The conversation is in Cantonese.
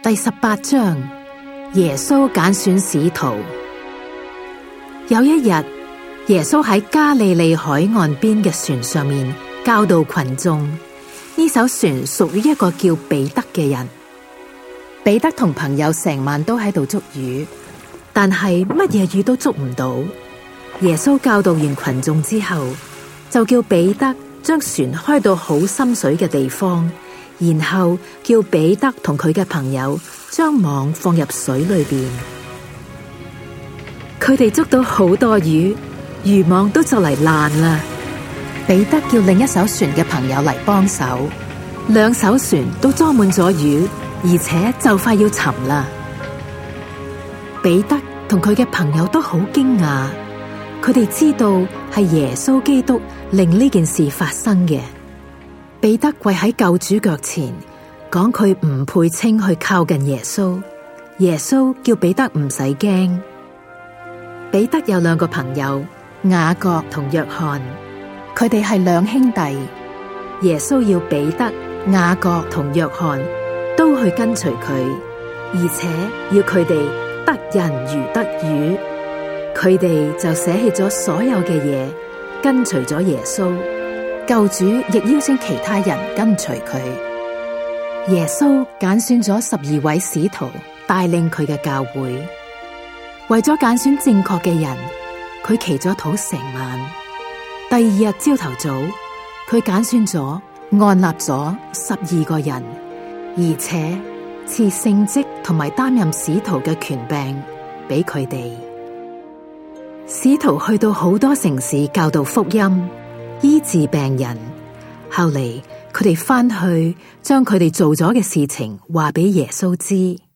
第18章，耶穌揀選使徒。有一日，耶穌喺加利利海岸邊嘅船上面教導群眾。呢艘船屬於一個叫彼得嘅人。彼得同朋友成晚都喺度捉魚，但係乜嘢魚都捉唔到。耶穌教導完群眾之後，就叫彼得將船開到好深水嘅地方，然後叫彼得同佢嘅朋友將網放入水裏邊。佢哋捉到好多魚，漁網都就嚟爛啦。彼得叫另一艘船嘅朋友嚟幫手，兩艘船都裝滿咗魚，而且就快要沉啦。彼得同佢嘅朋友都好驚訝，佢哋知道係耶穌基督令呢件事發生嘅。彼得跪喺救主腳前，講佢唔配稱去靠近耶穌。耶穌叫彼得唔使驚。彼得有兩個朋友，雅各同約翰，佢哋係兩兄弟。耶穌要彼得、雅各同約翰都去跟隨佢，而且要佢哋得人如得魚。佢哋就捨棄咗所有嘅嘢，跟隨咗耶穌。救主亦邀請其他人跟隨佢。耶穌揀選咗12位使徒，帶領佢嘅教會。為咗揀選正確嘅人，佢祈咗禱成晚。第二日朝頭早，佢揀選咗、按立咗12個人，而且賜聖職同埋擔任使徒嘅權柄俾佢哋。使徒去到好多城市教導福音，醫治病人。後嚟佢哋翻去將佢哋做咗嘅事情話俾耶穌知。